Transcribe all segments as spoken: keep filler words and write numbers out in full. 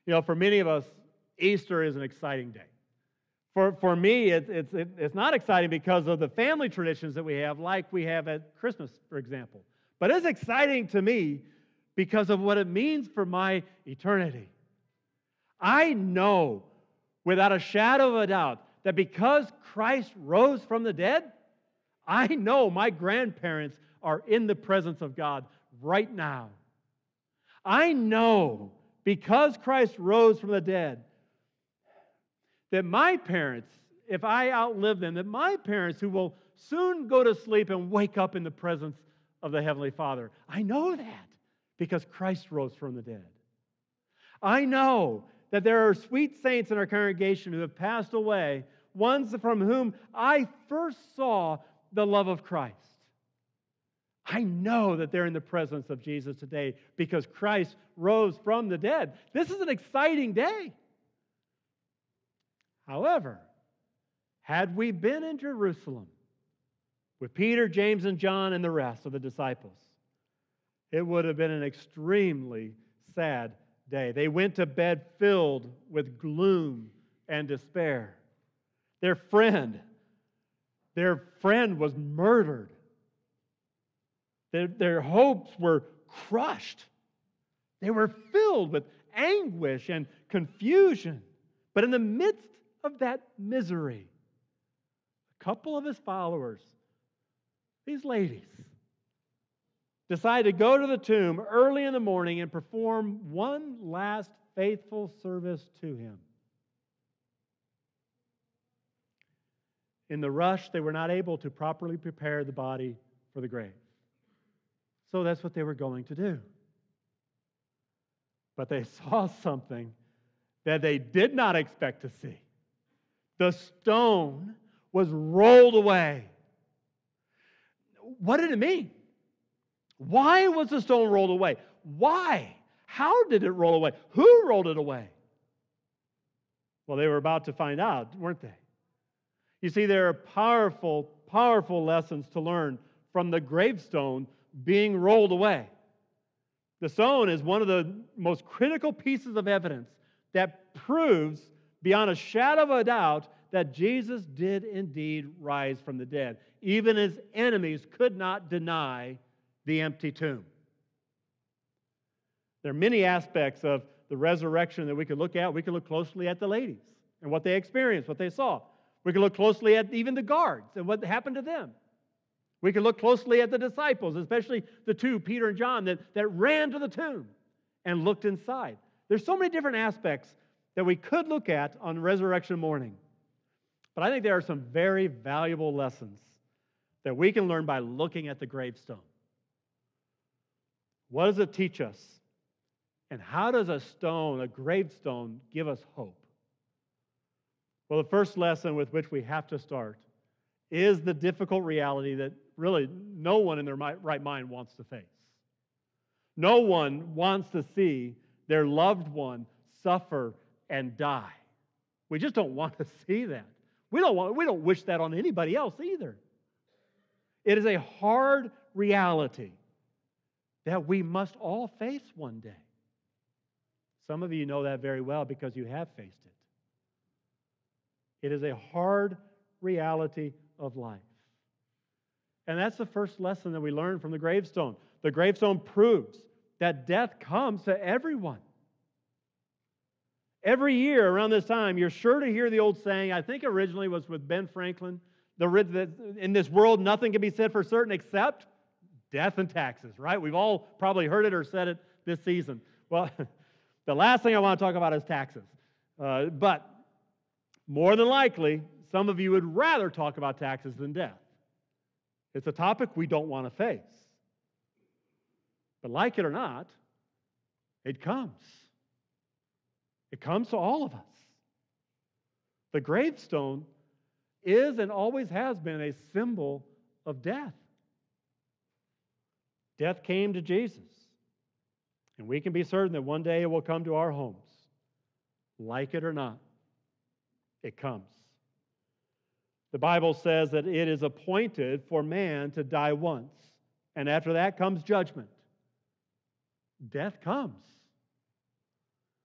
You know, for many of us, Easter is an exciting day. For, for me, it, it's, it, it's not exciting because of the family traditions that we have, like we have at Christmas, for example. But it's exciting to me because of what it means for my eternity. I know without a shadow of a doubt that because Christ rose from the dead, I know my grandparents are in the presence of God right now. I know because Christ rose from the dead that my parents, if I outlive them, that my parents who will soon go to sleep and wake up in the presence of the Heavenly Father, I know that because Christ rose from the dead. I know that there are sweet saints in our congregation who have passed away, ones from whom I first saw the love of Christ. I know that they're in the presence of Jesus today because Christ rose from the dead. This is an exciting day. However, had we been in Jerusalem with Peter, James, and John and the rest of the disciples, it would have been an extremely sad day. They went to bed filled with gloom and despair. Their friend, their friend was murdered. Their, their hopes were crushed. They were filled with anguish and confusion. But in the midst of that misery, a couple of his followers, these ladies, decided to go to the tomb early in the morning and perform one last faithful service to him. In the rush, they were not able to properly prepare the body for the grave. So that's what they were going to do. But they saw something that they did not expect to see. The stone was rolled away. What did it mean? Why was the stone rolled away? Why? How did it roll away? Who rolled it away? Well, they were about to find out, weren't they? You see, there are powerful, powerful lessons to learn from the gravestone being rolled away. The stone is one of the most critical pieces of evidence that proves beyond a shadow of a doubt that Jesus did indeed rise from the dead. Even his enemies could not deny the empty tomb. There are many aspects of the resurrection that we could look at. We could look closely at the ladies and what they experienced, what they saw. We could look closely at even the guards and what happened to them. We could look closely at the disciples, especially the two, Peter and John, that, that ran to the tomb and looked inside. There's so many different aspects that we could look at on resurrection morning. But I think there are some very valuable lessons that we can learn by looking at the gravestone. What does it teach us? And how does a stone, a gravestone, give us hope? Well, the first lesson with which we have to start is the difficult reality that really no one in their right mind wants to face. No one wants to see their loved one suffer and die. We just don't want to see that. We don't want, we don't wish that on anybody else either. It is a hard reality that we must all face one day. Some of you know that very well because you have faced it. It is a hard reality of life. And that's the first lesson that we learn from the gravestone. The gravestone proves that death comes to everyone. Every year around this time, you're sure to hear the old saying, I think originally was with Ben Franklin, the, in this world nothing can be said for certain except death and taxes, right? We've all probably heard it or said it this season. Well, the last thing I want to talk about is taxes. Uh, but more than likely, some of you would rather talk about taxes than death. It's a topic we don't want to face. But like it or not, it comes. It comes to all of us. The gravestone is and always has been a symbol of death. Death came to Jesus. And we can be certain that one day it will come to our homes. Like it or not, it comes. The Bible says that it is appointed for man to die once, and after that comes judgment. Death comes.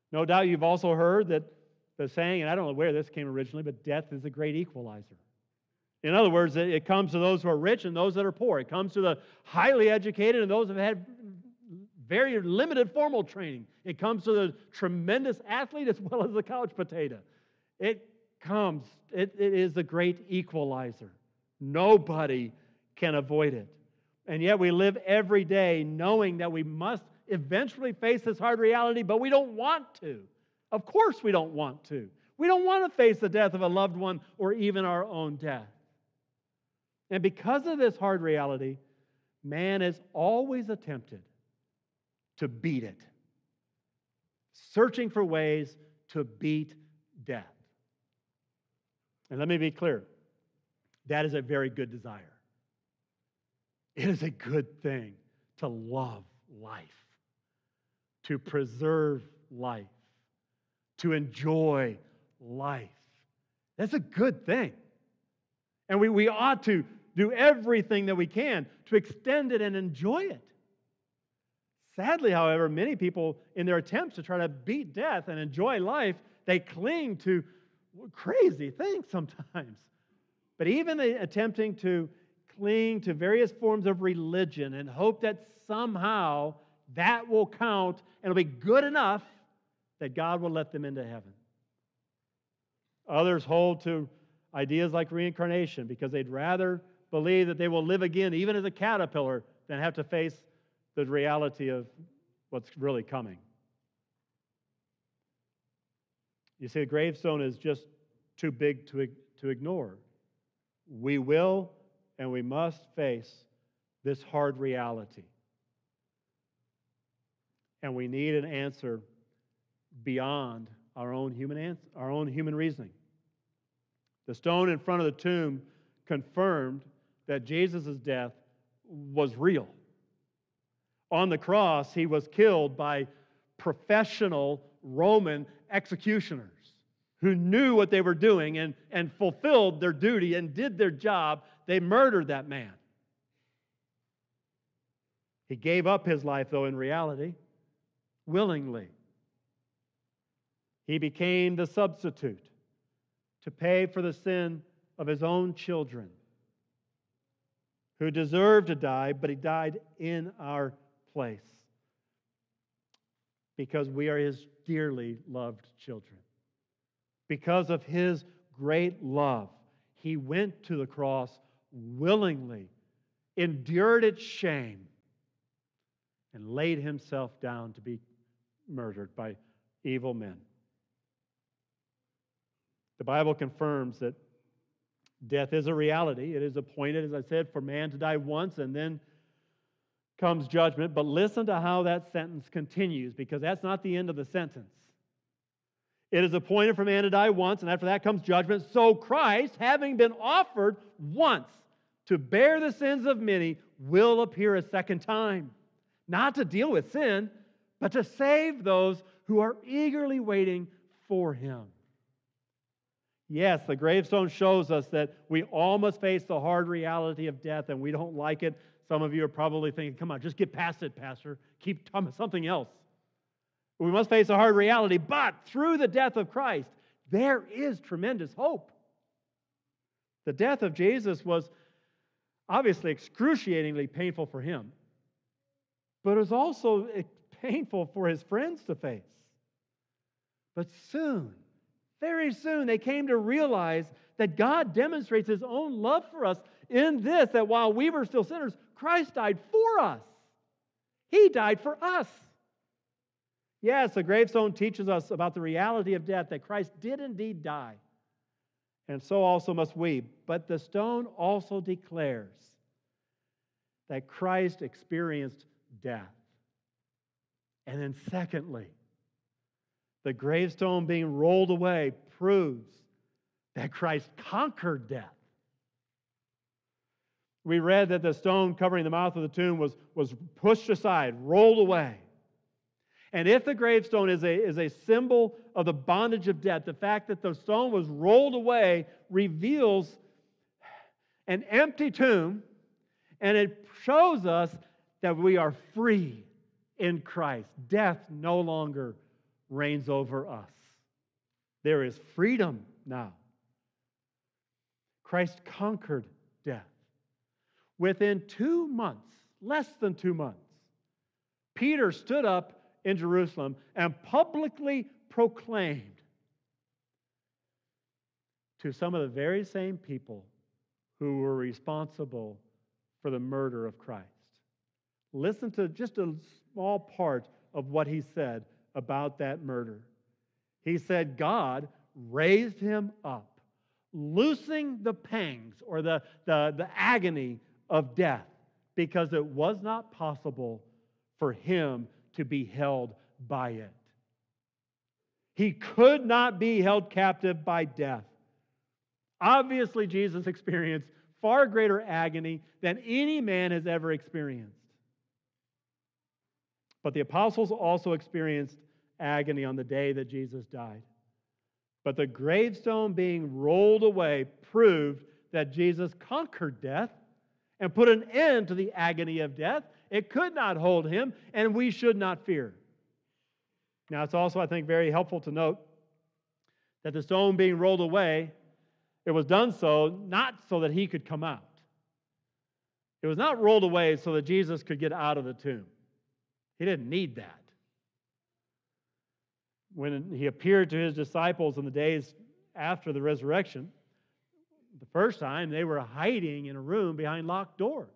No doubt you've also heard that the saying, and I don't know where this came originally, but death is a great equalizer. In other words, it comes to those who are rich and those that are poor. It comes to the highly educated and those who have had very limited formal training. It comes to the tremendous athlete as well as the couch potato. It comes, it, it is the great equalizer. Nobody can avoid it. And yet we live every day knowing that we must eventually face this hard reality, but we don't want to. Of course we don't want to. We don't want to face the death of a loved one or even our own death. And because of this hard reality, man is always attempted to beat it, searching for ways to beat death. And let me be clear, that is a very good desire. It is a good thing to love life, to preserve life, to enjoy life. That's a good thing. And we, we ought to do everything that we can to extend it and enjoy it. Sadly, however, many people, in their attempts to try to beat death and enjoy life, they cling to crazy things sometimes. But even the attempting to cling to various forms of religion and hope that somehow that will count and it'll be good enough that God will let them into heaven. Others hold to ideas like reincarnation because they'd rather believe that they will live again, even as a caterpillar, than have to face the reality of what's really coming. You see, the gravestone is just too big to, to ignore. We will and we must face this hard reality. And we need an answer beyond our own human ans- our own human reasoning. The stone in front of the tomb confirmed that Jesus' death was real. On the cross, he was killed by professional Roman executioners who knew what they were doing and, and fulfilled their duty and did their job. They murdered that man. He gave up his life, though, in reality, willingly. He became the substitute to pay for the sin of his own children who deserved to die, but he died in our place because we are his dearly loved children. Because of his great love, he went to the cross willingly, endured its shame, and laid himself down to be murdered by evil men. The Bible confirms that death is a reality. It is appointed, as I said, for man to die once, and then comes judgment. But listen to how that sentence continues, because that's not the end of the sentence. It is appointed for man to die once, and after that comes judgment. So Christ, having been offered once to bear the sins of many, will appear a second time, not to deal with sin, but to save those who are eagerly waiting for him. Yes, the gravestone shows us that we all must face the hard reality of death, and we don't like it. Some of you are probably thinking, come on, just get past it, Pastor. Keep talking about something else. We must face a hard reality, but through the death of Christ, there is tremendous hope. The death of Jesus was obviously excruciatingly painful for him, but it was also painful for his friends to face. But soon, very soon, they came to realize that God demonstrates his own love for us in this, that while we were still sinners, Christ died for us. He died for us. Yes, the gravestone teaches us about the reality of death, that Christ did indeed die, and so also must we. But the stone also declares that Christ experienced death. And then secondly, the gravestone being rolled away proves that Christ conquered death. We read that the stone covering the mouth of the tomb was, was pushed aside, rolled away. And if the gravestone is a, is a symbol of the bondage of death, the fact that the stone was rolled away reveals an empty tomb, and it shows us that we are free in Christ. Death no longer reigns over us. There is freedom now. Christ conquered death. Within two months, less than two months, Peter stood up in Jerusalem and publicly proclaimed to some of the very same people who were responsible for the murder of Christ. Listen to just a small part of what he said about that murder. He said, God raised him up, loosing the pangs or the, the, the agony of death, because it was not possible for him to be held by it. He could not be held captive by death. Obviously, Jesus experienced far greater agony than any man has ever experienced. But the apostles also experienced agony on the day that Jesus died. But the gravestone being rolled away proved that Jesus conquered death and put an end to the agony of death. It could not hold him, and we should not fear. Now, it's also, I think, very helpful to note that the stone being rolled away, it was done so not so that he could come out. It was not rolled away so that Jesus could get out of the tomb. He didn't need that. When he appeared to his disciples in the days after the resurrection, the first time they were hiding in a room behind locked doors.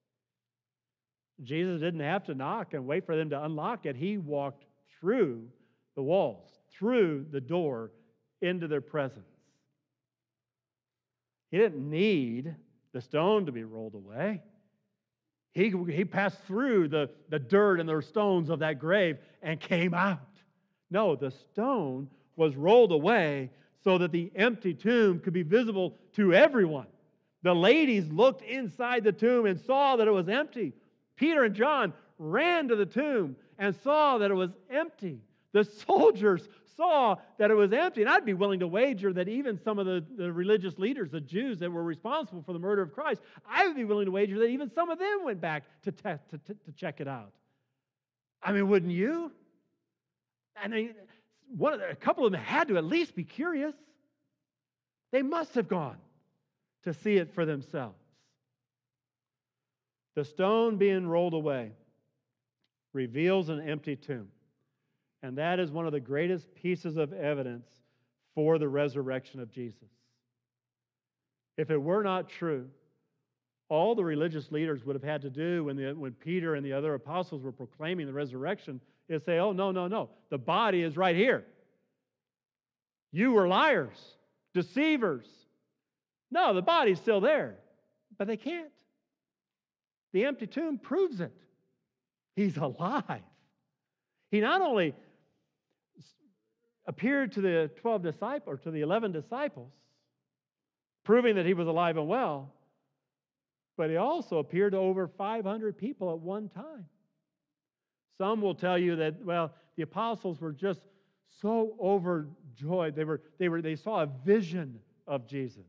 Jesus didn't have to knock and wait for them to unlock it. He walked through the walls, through the door, into their presence. He didn't need the stone to be rolled away. He, he passed through the, the dirt and the stones of that grave and came out. No, the stone was rolled away so that the empty tomb could be visible to everyone. The ladies looked inside the tomb and saw that it was empty. Peter and John ran to the tomb and saw that it was empty. The soldiers saw that it was empty. And I'd be willing to wager that even some of the, the religious leaders, the Jews that were responsible for the murder of Christ, I would be willing to wager that even some of them went back to, te- to, to, to check it out. I mean, wouldn't you? I mean, one of the, a couple of them had to at least be curious. They must have gone to see it for themselves. The stone being rolled away reveals an empty tomb. And that is one of the greatest pieces of evidence for the resurrection of Jesus. If it were not true, all the religious leaders would have had to do when, the, when Peter and the other apostles were proclaiming the resurrection is say, oh, no, no, no. The body is right here. You were liars, deceivers. No, the body's still there. But they can't. The empty tomb proves it. He's alive. He not only appeared to the twelve disciples, or to the eleven disciples, proving that he was alive and well, but he also appeared to over five hundred people at one time. Some will tell you that, well, the apostles were just so overjoyed. They were, they were, they saw a vision of Jesus.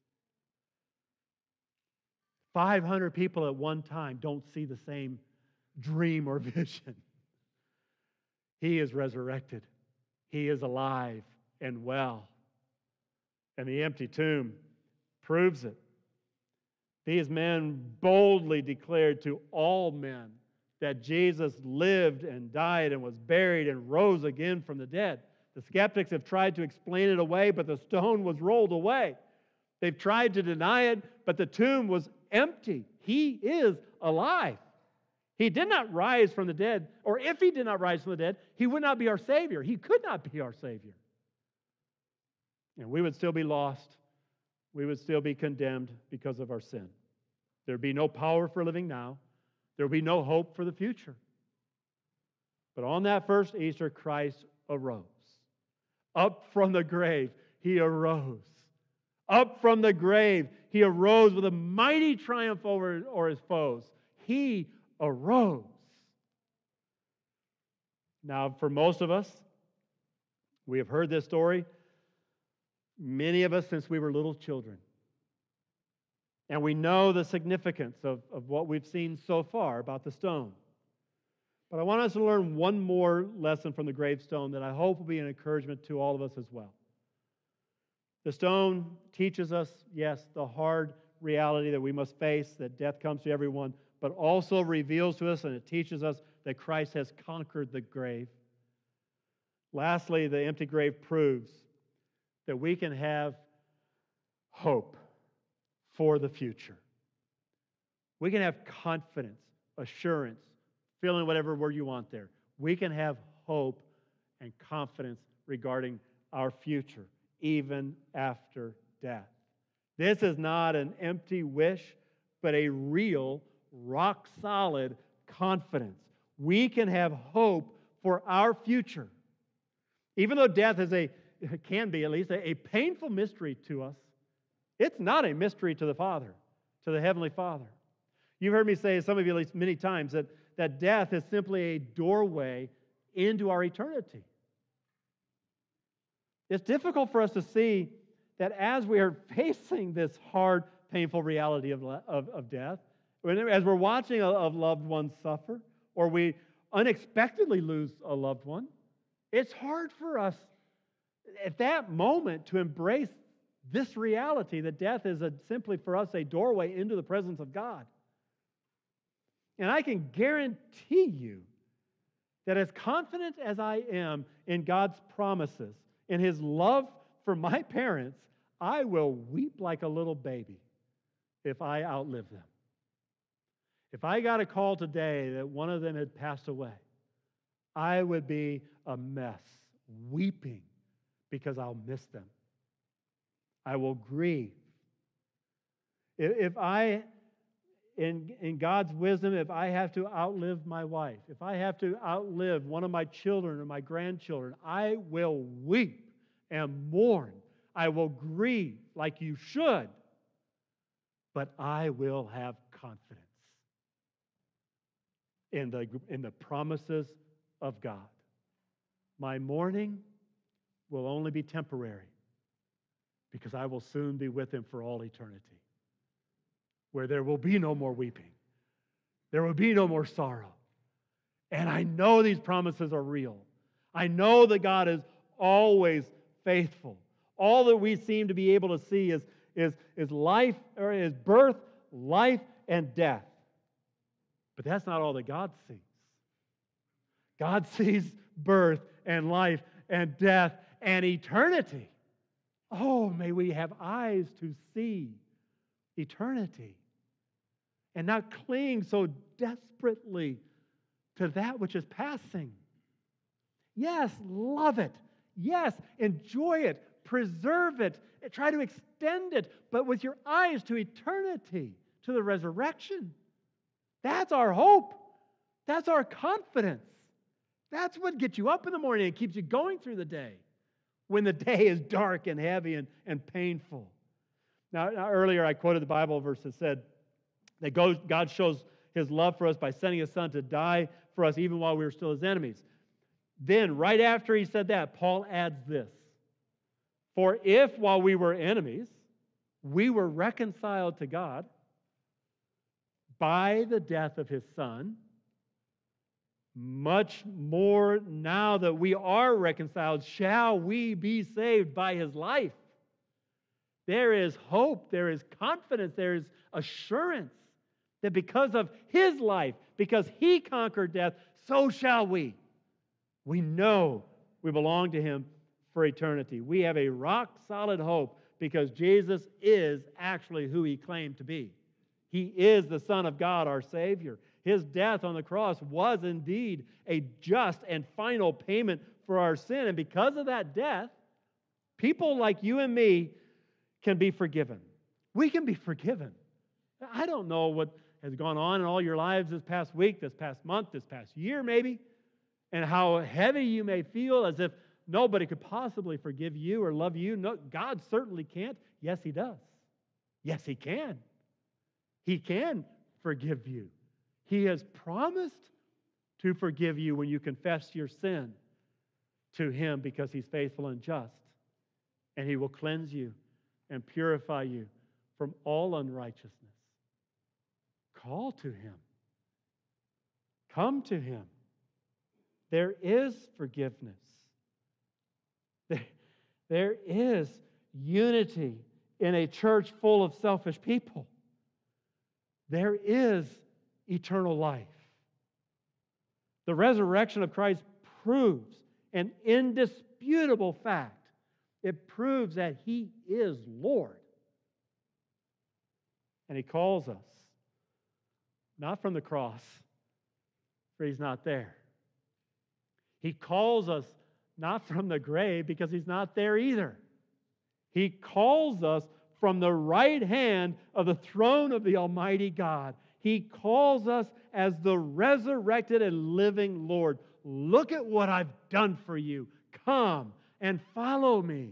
five hundred people at one time don't see the same dream or vision. He is resurrected. He is alive and well. And the empty tomb proves it. These men boldly declared to all men that Jesus lived and died and was buried and rose again from the dead. The skeptics have tried to explain it away, but the stone was rolled away. They've tried to deny it, but the tomb was empty. He is alive. He did not rise from the dead, or if he did not rise from the dead, he would not be our Savior. He could not be our Savior. And we would still be lost. We would still be condemned because of our sin. There would be no power for living now. There would be no hope for the future. But on that first Easter, Christ arose. Up from the grave, he arose. Up from the grave, he arose with a mighty triumph over, over his foes. He arose. Now, for most of us, we have heard this story, many of us since we were little children. And we know the significance of, of what we've seen so far about the stone. But I want us to learn one more lesson from the gravestone that I hope will be an encouragement to all of us as well. The stone teaches us, yes, the hard reality that we must face, that death comes to everyone, but also reveals to us and it teaches us that Christ has conquered the grave. Lastly, the empty grave proves that we can have hope for the future. We can have confidence, assurance, fill in whatever word you want there. We can have hope and confidence regarding our future, even after death. This is not an empty wish, but a real, rock-solid confidence. We can have hope for our future. Even though death is a, can be at least, a, a painful mystery to us, it's not a mystery to the Father, to the Heavenly Father. You've heard me say, some of you at least many times, that, that death is simply a doorway into our eternity. It's difficult for us to see that as we are facing this hard, painful reality of, of, of death, as we're watching a, a loved one suffer, or we unexpectedly lose a loved one, it's hard for us at that moment to embrace this reality that death is a, simply for us a doorway into the presence of God. And I can guarantee you that as confident as I am in God's promises, in His love for my parents, I will weep like a little baby if I outlive them. If I got a call today that one of them had passed away, I would be a mess, weeping because I'll miss them. I will grieve. If I, in, in God's wisdom, if I have to outlive my wife, if I have to outlive one of my children or my grandchildren, I will weep and mourn. I will grieve like you should, but I will have confidence in the, in the promises of God. My mourning will only be temporary because I will soon be with Him for all eternity, where there will be no more weeping. There will be no more sorrow. And I know these promises are real. I know that God is always faithful. All that we seem to be able to see is, is, is life, or is birth, life, and death. But that's not all that God sees. God sees birth and life and death and eternity. Oh, may we have eyes to see eternity and not cling so desperately to that which is passing. Yes, love it. Yes, enjoy it. Preserve it. Try to extend it, but with your eyes to eternity, to the resurrection. That's our hope. That's our confidence. That's what gets you up in the morning and keeps you going through the day when the day is dark and heavy and, and painful. Now, now, earlier I quoted the Bible verse that said that God shows His love for us by sending His Son to die for us even while we were still His enemies. Then, right after He said that, Paul adds this. For if, while we were enemies, we were reconciled to God by the death of His Son, much more now that we are reconciled, shall we be saved by His life. There is hope, there is confidence, there is assurance that because of His life, because He conquered death, so shall we. We know we belong to Him for eternity. We have a rock-solid hope because Jesus is actually who He claimed to be. He is the Son of God, our Savior. His death on the cross was indeed a just and final payment for our sin. And because of that death, people like you and me can be forgiven. We can be forgiven. I don't know what has gone on in all your lives this past week, this past month, this past year maybe, and how heavy you may feel as if nobody could possibly forgive you or love you. No, God certainly can't. Yes, He does. Yes, He can. He can forgive you. He has promised to forgive you when you confess your sin to Him because He's faithful and just. And He will cleanse you and purify you from all unrighteousness. Call to Him. Come to Him. there is forgiveness. There, there is unity in a church full of selfish people. There is eternal life. The resurrection of Christ proves an indisputable fact. It proves that He is Lord. And He calls us, not from the cross, for He's not there. He calls us not from the grave, because He's not there either. He calls us from the right hand of the throne of the Almighty God. He calls us as the resurrected and living Lord. Look at what I've done for you. Come and follow me.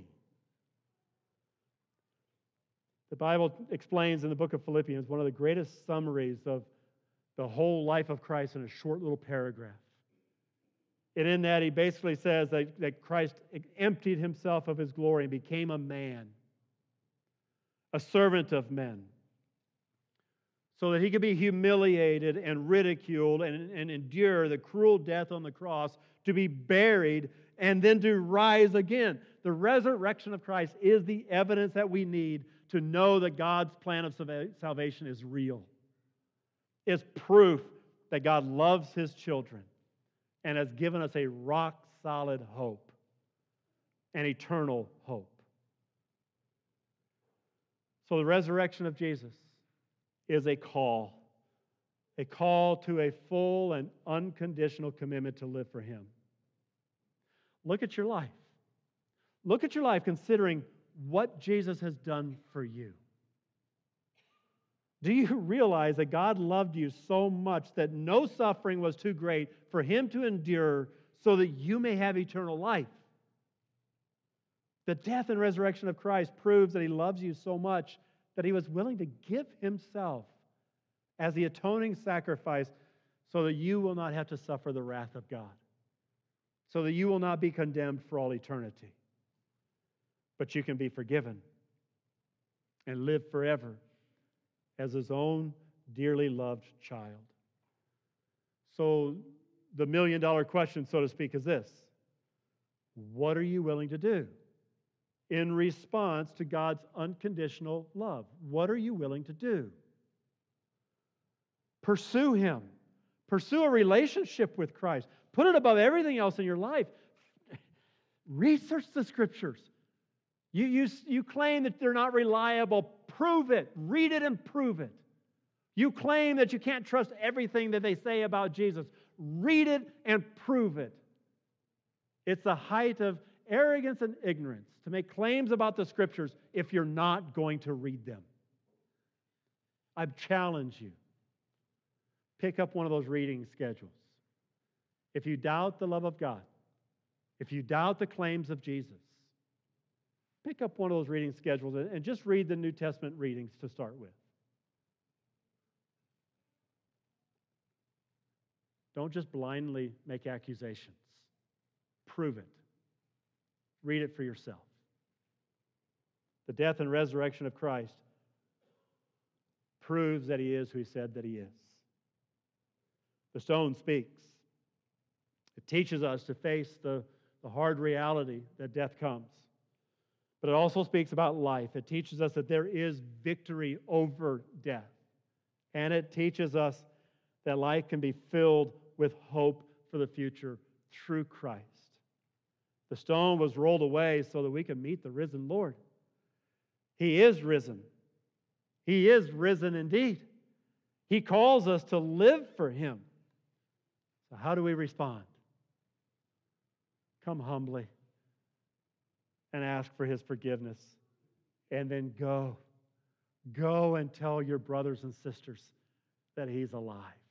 The Bible explains in the book of Philippians one of the greatest summaries of the whole life of Christ in a short little paragraph. And in that, he basically says that, that Christ emptied Himself of His glory and became a man, a servant of men, so that He could be humiliated and ridiculed and, and endure the cruel death on the cross, to be buried, and then to rise again. The resurrection of Christ is the evidence that we need to know that God's plan of salvation is real. It's proof that God loves His children and has given us a rock-solid hope, an eternal hope. So the resurrection of Jesus is a call, a call to a full and unconditional commitment to live for Him. Look at your life. Look at your life considering what Jesus has done for you. Do you realize that God loved you so much that no suffering was too great for Him to endure so that you may have eternal life? The death and resurrection of Christ proves that He loves you so much that He was willing to give Himself as the atoning sacrifice so that you will not have to suffer the wrath of God, so that you will not be condemned for all eternity, but you can be forgiven and live forever as His own dearly loved child. So the million dollar question, so to speak, is this: what are you willing to do in response to God's unconditional love? What are you willing to do? Pursue Him. Pursue a relationship with Christ. Put it above everything else in your life. Research the Scriptures. You, you, you claim that they're not reliable. Prove it. Read it and prove it. You claim that you can't trust everything that they say about Jesus. Read it and prove it. It's the height of arrogance and ignorance to make claims about the Scriptures if you're not going to read them. I challenge you. Pick up one of those reading schedules. If you doubt the love of God, if you doubt the claims of Jesus, pick up one of those reading schedules and just read the New Testament readings to start with. Don't just blindly make accusations. Prove it. Read it for yourself. The death and resurrection of Christ proves that He is who He said that He is. The stone speaks. It teaches us to face the, the hard reality that death comes. But it also speaks about life. It teaches us that there is victory over death. And it teaches us that life can be filled with hope for the future through Christ. The stone was rolled away so that we could meet the risen Lord. He is risen. He is risen indeed. He calls us to live for Him. So how do we respond? Come humbly and ask for His forgiveness. And then go. Go and tell your brothers and sisters that He's alive.